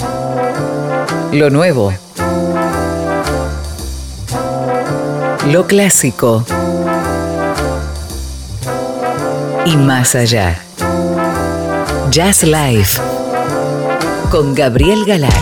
Lo nuevo. Lo clásico. Y más allá. Jazz Live. Con Gabriel Galar.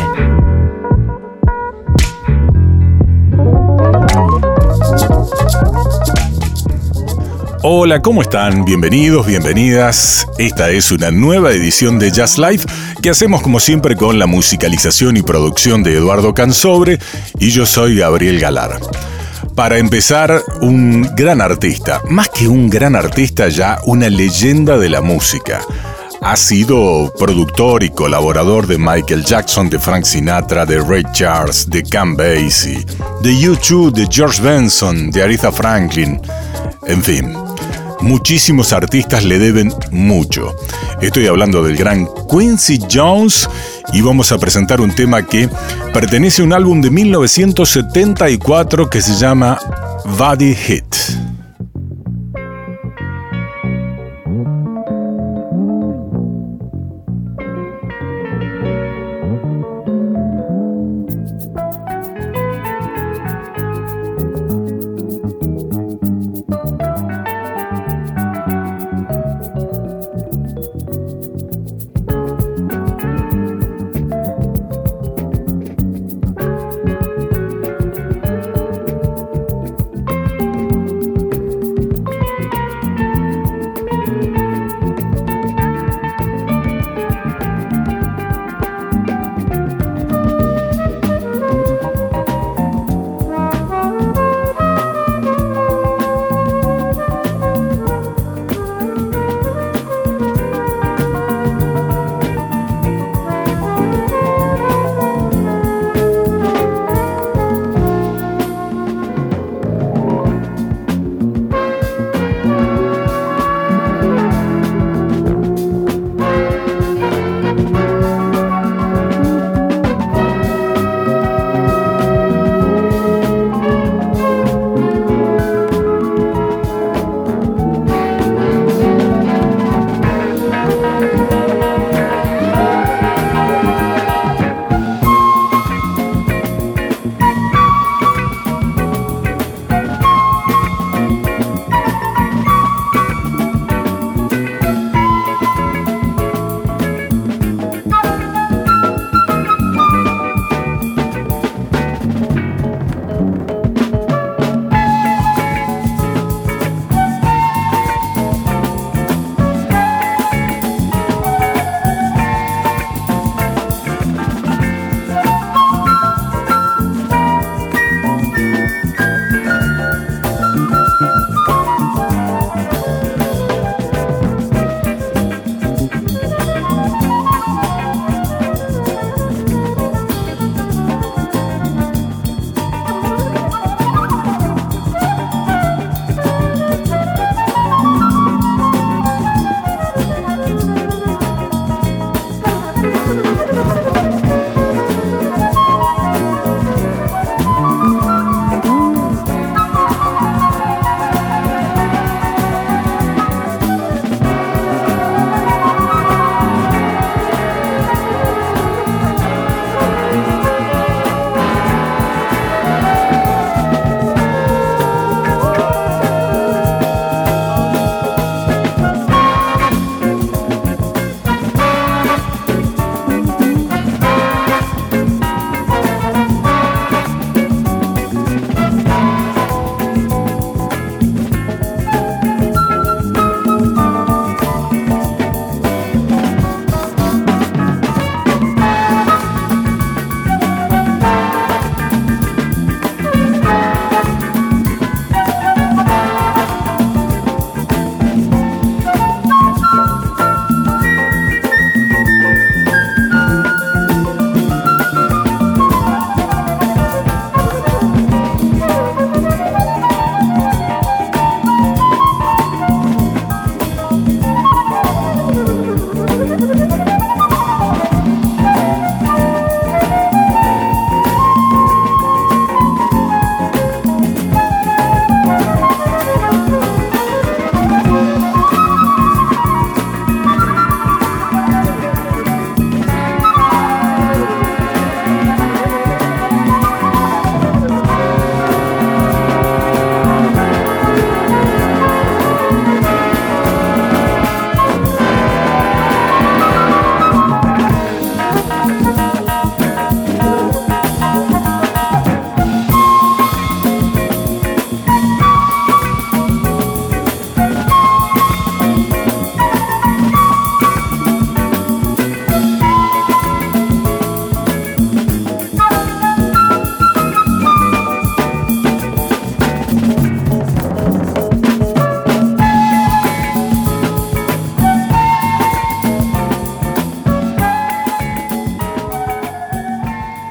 Hola, ¿cómo están? Bienvenidos, bienvenidas. Esta es una nueva edición de Jazz Live que hacemos como siempre con la musicalización y producción de Eduardo Cansobre y yo soy Gabriel Galar. Para empezar, un gran artista, más que un gran artista, ya una leyenda de la música. Ha sido productor y colaborador de Michael Jackson, de Frank Sinatra, de Ray Charles, de Count Basie, de U2, de George Benson, de Aretha Franklin, en fin. Muchísimos artistas le deben mucho. Estoy hablando del gran Quincy Jones y vamos a presentar un tema que pertenece a un álbum de 1974 que se llama Body Hit.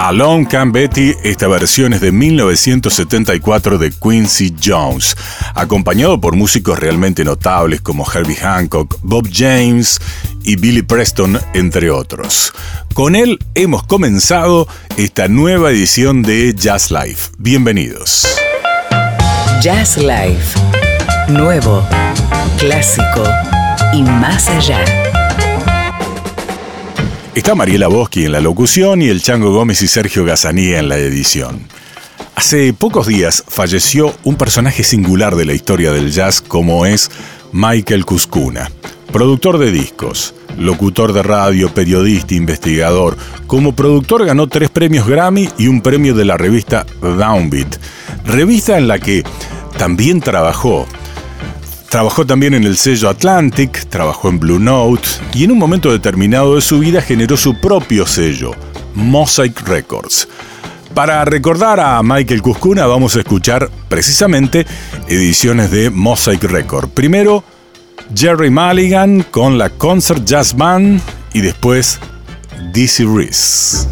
Alone Come Betty, esta versión es de 1974 de Quincy Jones, acompañado por músicos realmente notables como Herbie Hancock, Bob James y Billy Preston, entre otros. Con él hemos comenzado esta nueva edición de Jazz Life. Bienvenidos. Jazz Life. Nuevo, clásico y más allá. Está Mariela Boschi en la locución y el Chango Gómez y Sergio Gazzanía en la edición. Hace pocos días falleció un personaje singular de la historia del jazz como es Michael Cuscuna, productor de discos, locutor de radio, periodista, investigador. Como productor ganó 3 premios Grammy y un premio de la revista Downbeat, revista en la que también trabajó. Trabajó también en el sello Atlantic, trabajó en Blue Note y en un momento determinado de su vida generó su propio sello, Mosaic Records. Para recordar a Michael Cuscuna vamos a escuchar precisamente ediciones de Mosaic Records. Primero, Jerry Mulligan con la Concert Jazz Band y después Dizzy Reese.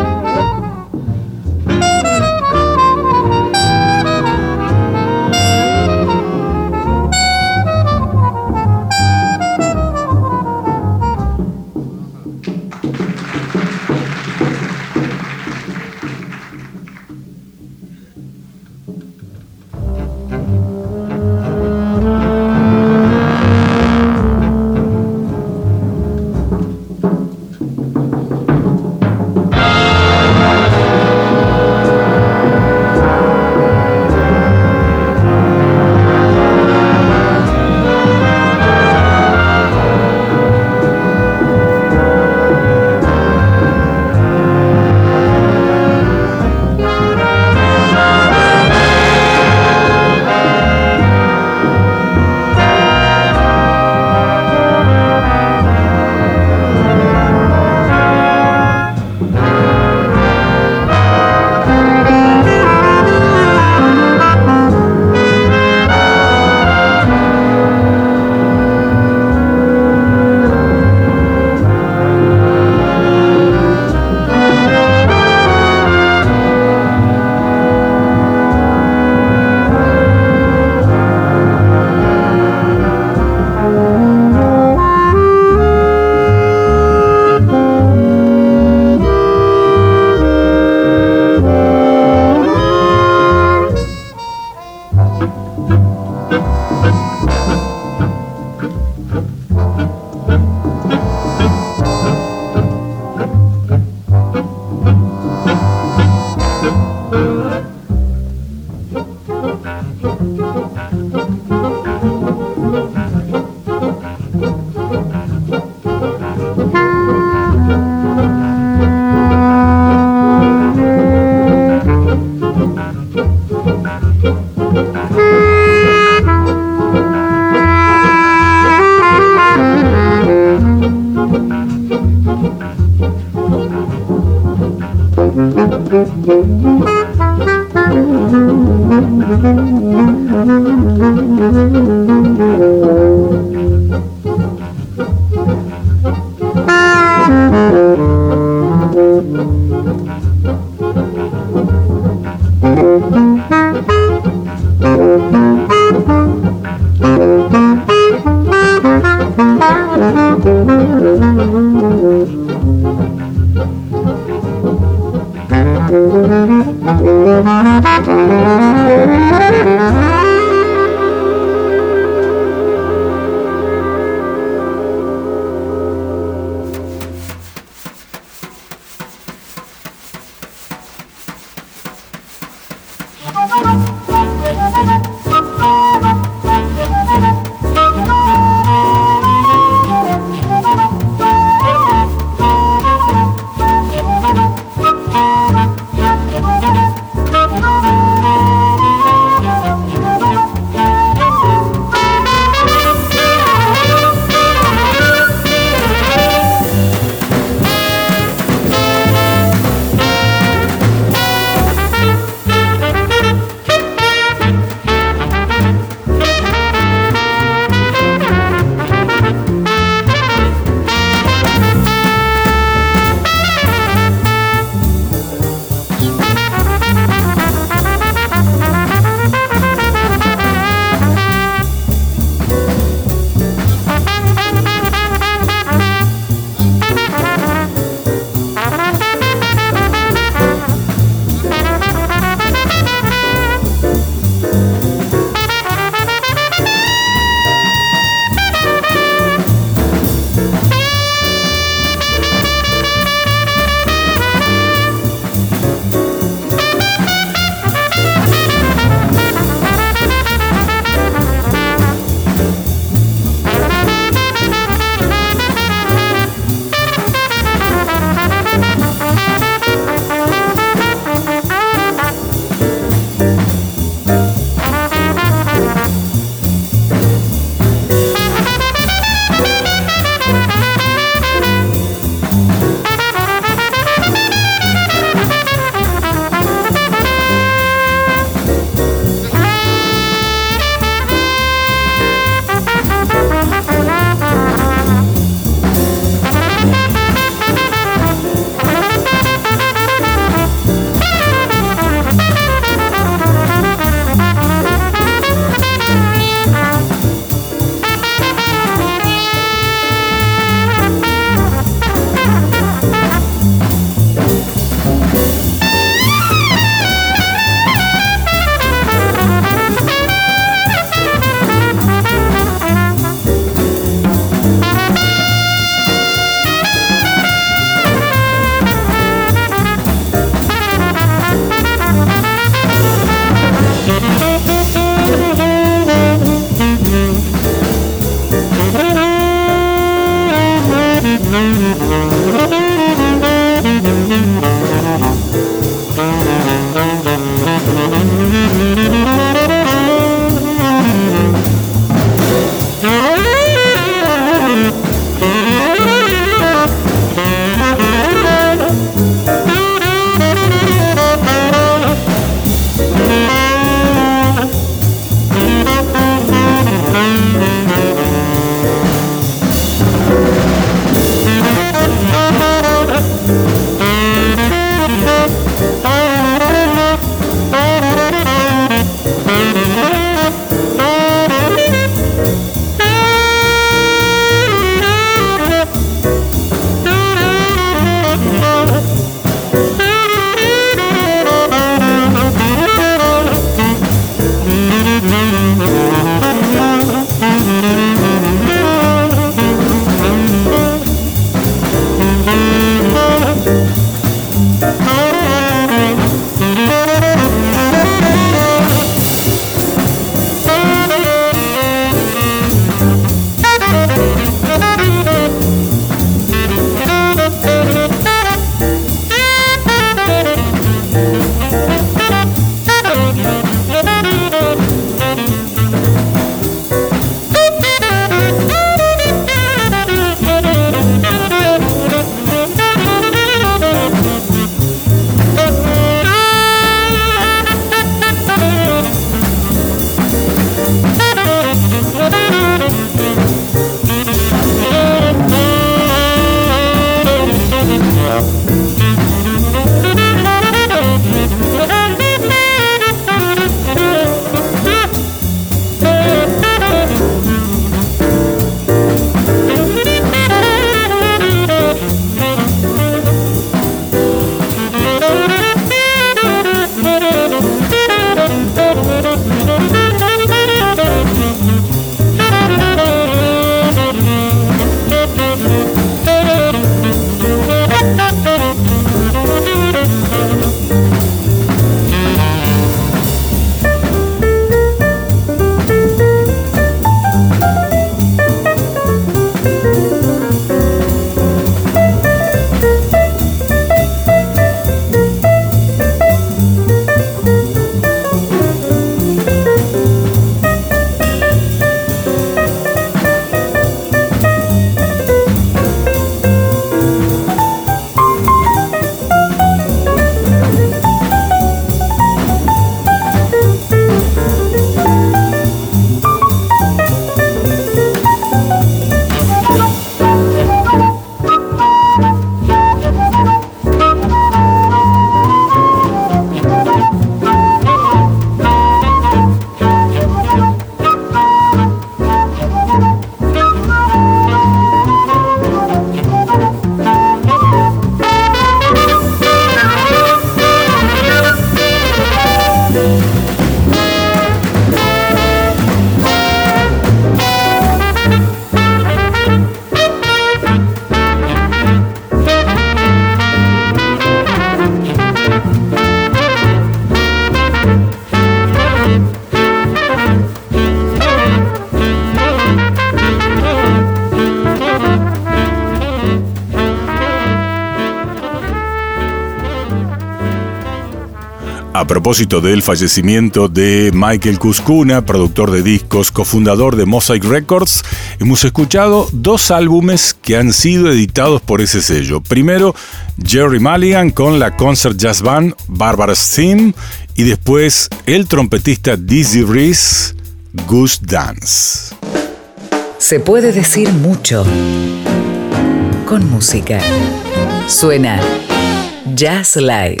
A propósito del fallecimiento de Michael Cuscuna, productor de discos, cofundador de Mosaic Records, hemos escuchado 2 álbumes que han sido editados por ese sello. Primero, Jerry Mulligan con la Concert Jazz Band Barbara's Theme, y después el trompetista Dizzy Reese, Goose Dance. Se puede decir mucho con música. Suena Jazz Live.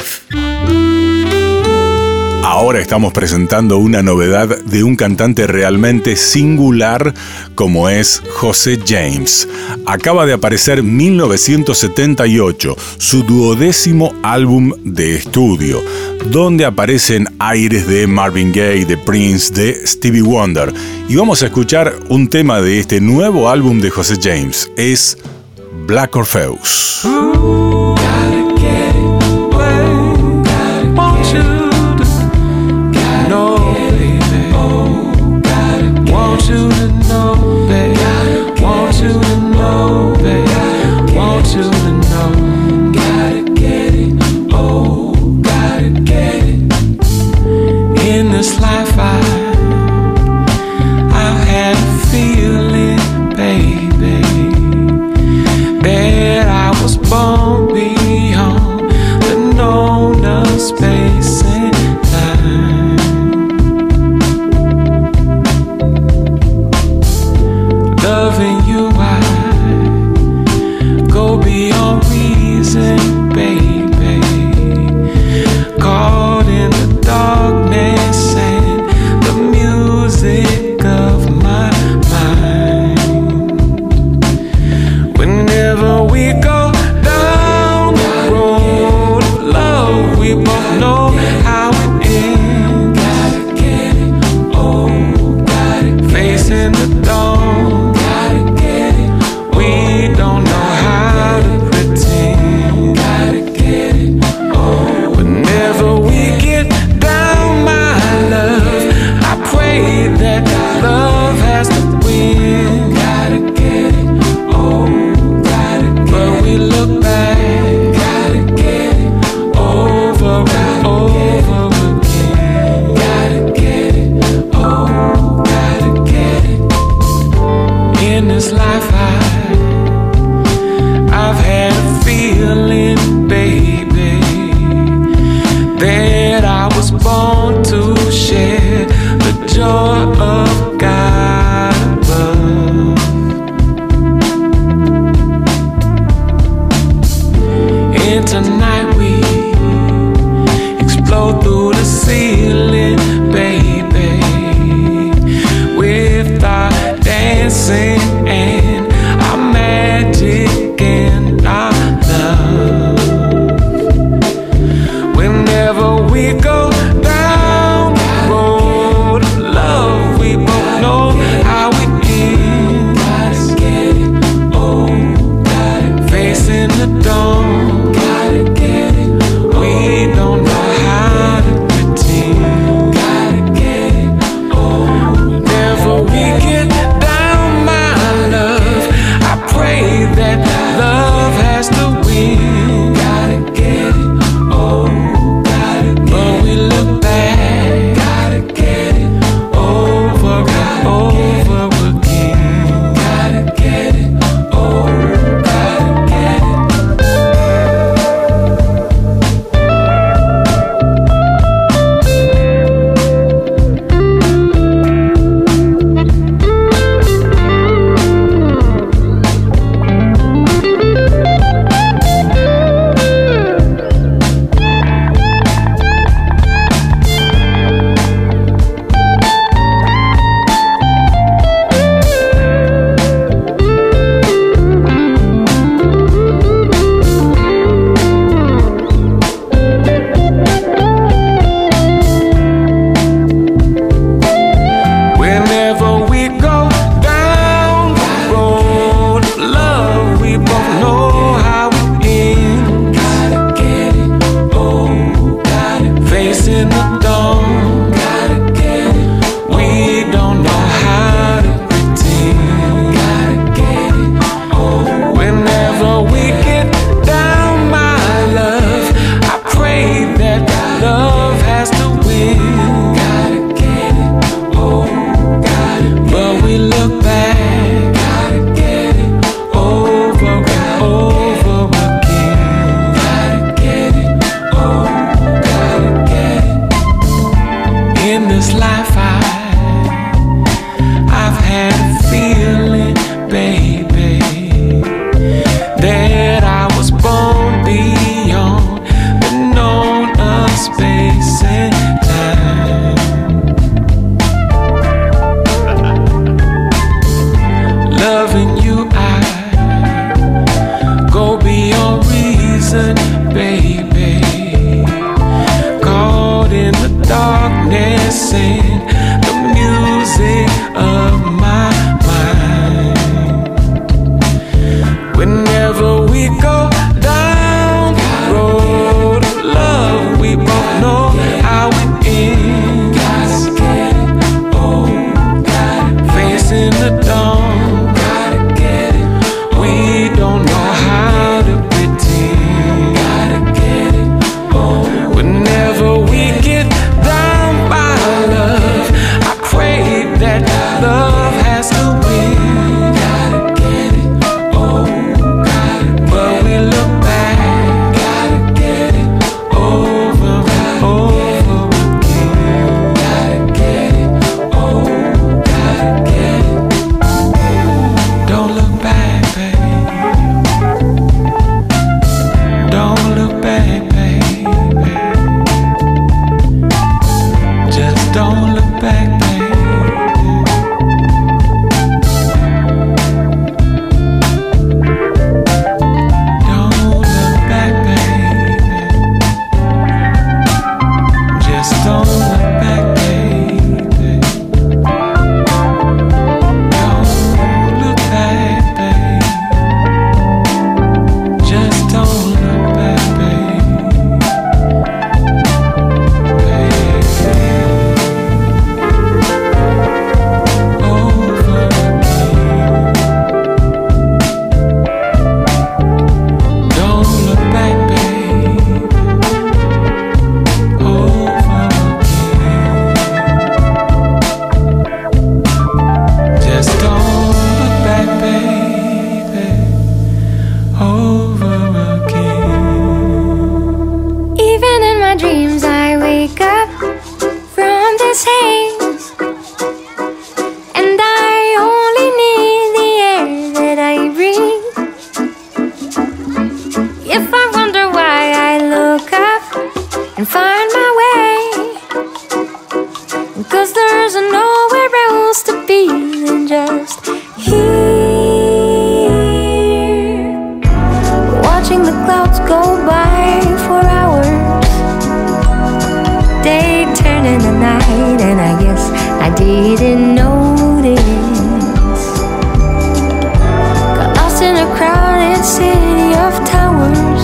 Ahora estamos presentando una novedad de un cantante realmente singular como es José James. Acaba de aparecer 1978, su 12º álbum de estudio, donde aparecen aires de Marvin Gaye, de Prince, de Stevie Wonder. Y vamos a escuchar un tema de este nuevo álbum de José James, es Black Orpheus. Born didn't notice. Got lost in a crowded city of towers.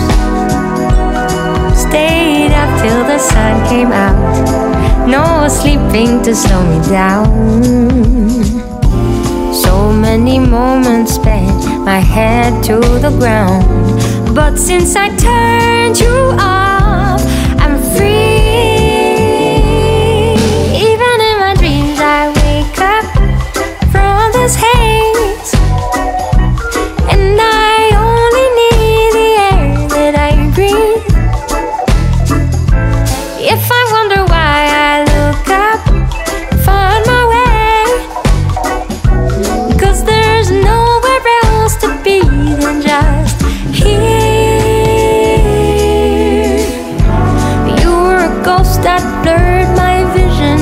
Stayed up till the sun came out. No sleeping to slow me down. So many moments spent, my head to the ground. But since I turned you off, I'm free. Even in my dreams I wake up from this haze, and I only need the air that I breathe. If I wonder why I look up, find my way, 'cause there's nowhere else to be than just here. You were a ghost that blurred my vision,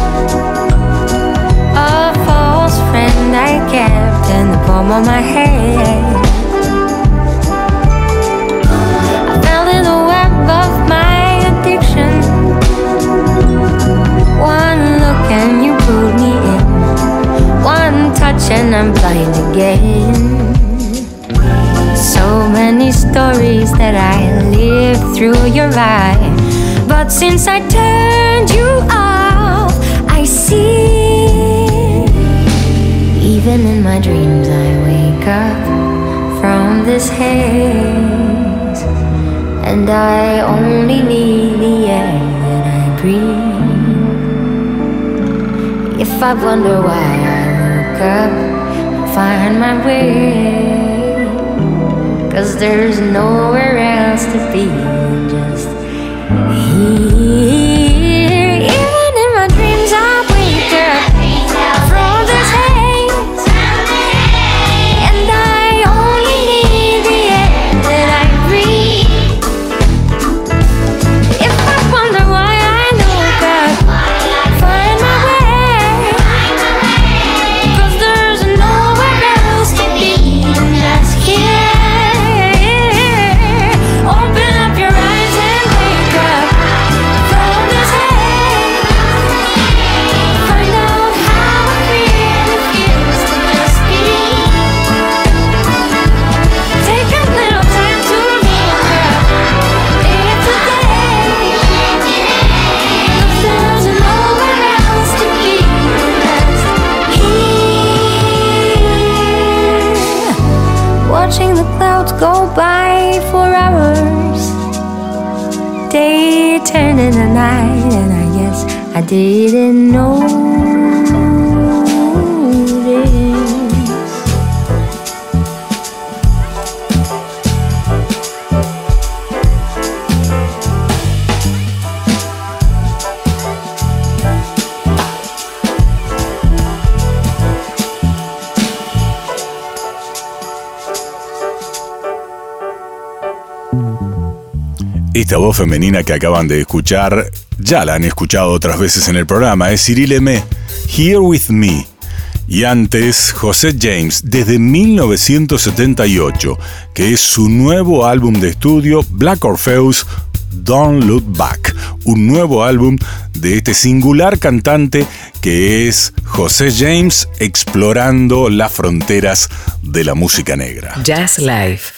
a false friend I kept in the palm of my hand. I fell in the web of my addiction. One look and you pulled me in. One touch and I'm blind again. So many stories that I lived through your eyes, but since I turned you off, I see. Even in my dreams I wake up from this haze, and I only need the air that I breathe. If I wonder why I look up, find my way, 'cause there's nowhere else to be than just here. Even in my dreams I wake up from this haze, and I only need the air that I breathe. If I wonder why I look up, find my way, 'cause there's nowhere else to be than just here. Open up your eyes and wake up from this haze. Find out how it really feels to just be. Take a little time to look up day to day, 'cause there's nowhere else to be than just here. Watching the clouds go by for hours, day turned into night, and I guess I didn't notice. Esta voz femenina que acaban de escuchar, ya la han escuchado otras veces en el programa, es Cyril Aimé, Here With Me. Y antes, José James, desde 1978, que es su nuevo álbum de estudio, Black Orpheus, Don't Look Back. Un nuevo álbum de este singular cantante que es José James, explorando las fronteras de la música negra. Jazz Life.